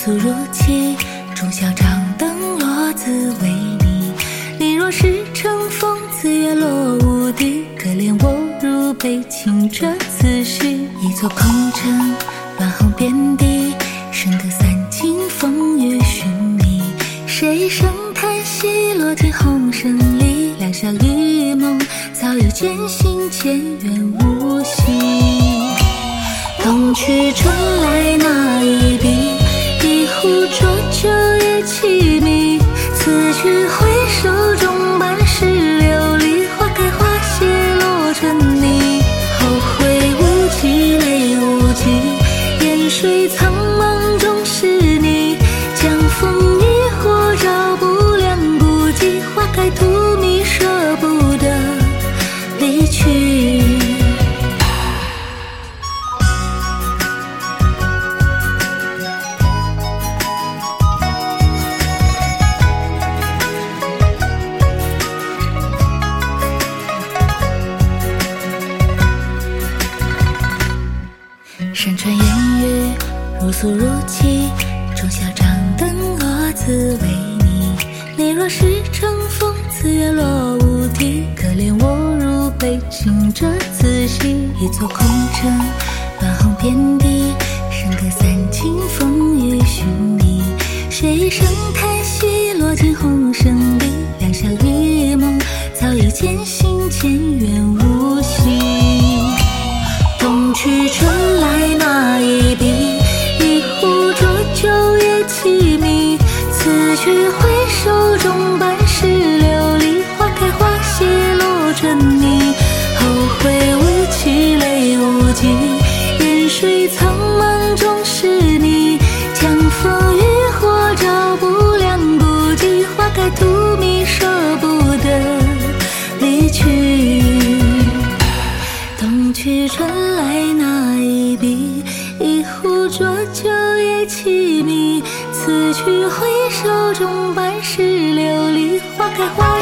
素如期，终宵长灯落自为你。你若是乘风，自月落无地，可怜我如悲情这此事。一座空城，乱红遍地，剩得三清风雨寻觅。谁声叹息，落进红尘里，两小一梦，早已渐行渐远无息。冬去春来那一笔，一壶浊酒也凄迷。此去回首，终半是流离，花开花谢落成泥。后会无期，泪无际，烟水苍茫中是你。江枫渔火，照不凉不及，花开荼蘼，舍不得离去。山川烟雨，如素如期，终宵长灯落自为你。你若是乘风，自月落无地，可怜我如悲情这此夕。一座空城，乱红遍地，剩得三清风雨寻觅。谁声叹息，落进红尘里，两小一梦，早已渐行渐远无息。冬去春来那一笔，一壶浊酒也凄迷。此去回首，终半是流离，花开花谢落成泥。后会无期，泪无际，烟水苍茫中是你。江枫渔火，照不凉不及，花开荼蘼，舍不得离去。冬去春来那一笔，一壶浊酒也凄迷。此去回首，终半是流离，花开花